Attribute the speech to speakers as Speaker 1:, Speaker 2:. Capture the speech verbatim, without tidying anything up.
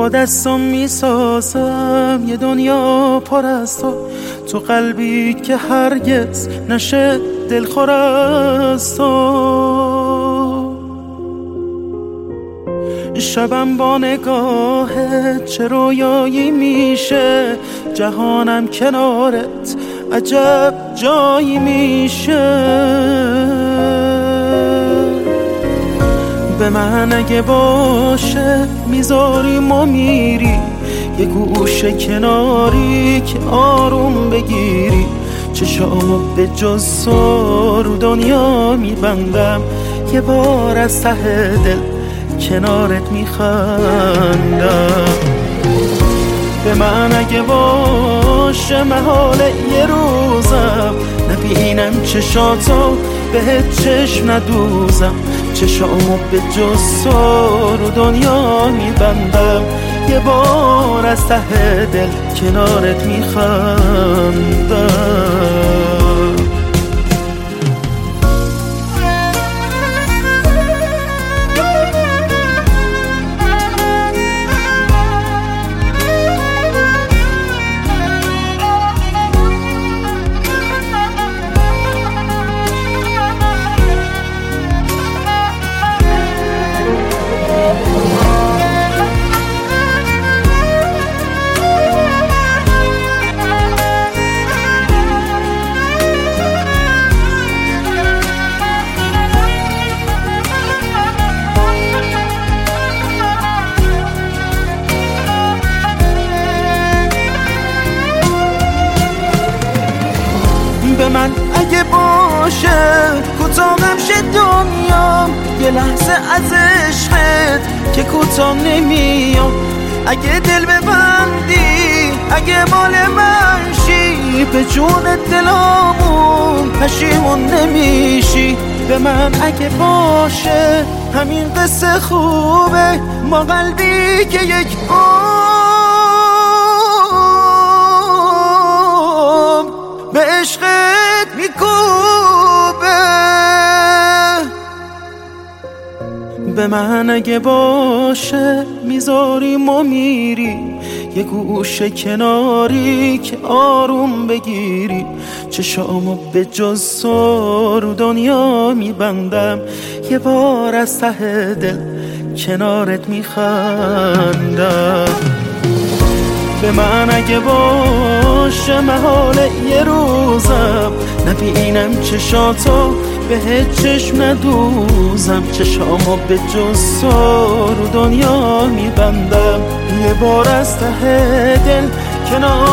Speaker 1: با دستم میسازم یه دنیا پر از تو، تو قلبی که هرگز نشه دلخور از تو. شبم با نگاهت چه رویایی میشه، جهانم کنارت عجب جایی میشه. به من اگه باشه میذاریم و میری یه گوشه کناری که آروم بگیری، چشامو به جز تو رو دنیا میبندم، یه بار از ته دل کنارت میخندم. به من اگه باشه محال یه روزم نبینم چشاتو بهت چشم ندوزم، چشامو به جز تو رو دنیا میبندم، یه بار از ته دل کنارت میخندم. به من اگه باشه کوتاهم شه دنیا، یه لحظه از عشقت که کوتاه نمیام. اگه دل ببندی اگه مال من شی، به جون دلامون پشیمون نمیشی. به من اگه باشه همین قصه خوبه، ما قلبی که یک عمر به عشقت میکوبه. به من اگه باشه میذاریم و میری یه گوشه کناری که آروم بگیری، چشامو به جز تو رو دنیا میبندم، یه بار از ته دل کنارت میخندم. به من اگه باشه محال یه روزم نبینم چشاتو بهت چشم ندوزم، چشامو به جز تو رو دنیا میبندم، یه بار از ته دل کنار